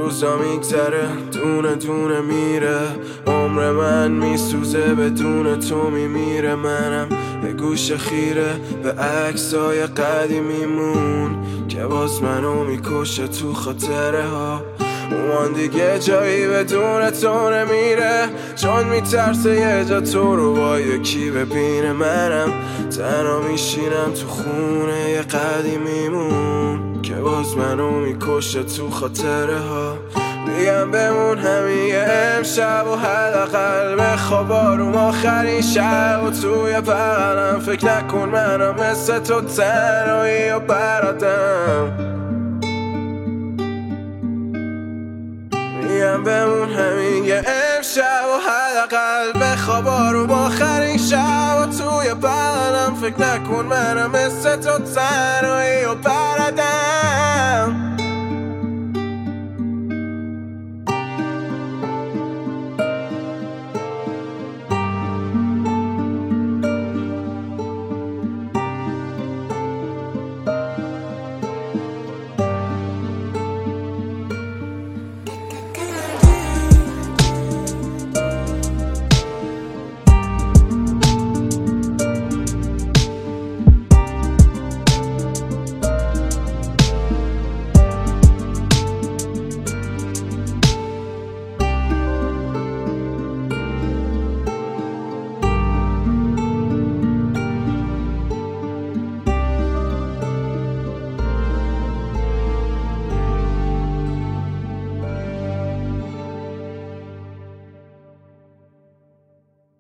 روزا میگذره دونه دونه میره، عمر من میسوزه بدون تو میمیره. منم یه گوش خیره به عکسای قدیمیمون که باز منو میکشه تو خاطره ها. اون دیگه جایی بدون تو نمیره، چون میترسه یه جا تو رو با یکی ببینه. منم تنها میشینم تو خونه یه قدیمیمون که باز منو میکشه تو خاطره ها. میگم بمون همین یه امشب و حداقل بخواب آروم آخرین شب و توی بغلم. فکر نکن منم مثل تو تنهایی و برادم. میگم بمون همین یه امشب و حداقل بخواب آروم آخرین شب و توی بغلم. فکر نکن منم مثل تو تنهایی و برادم.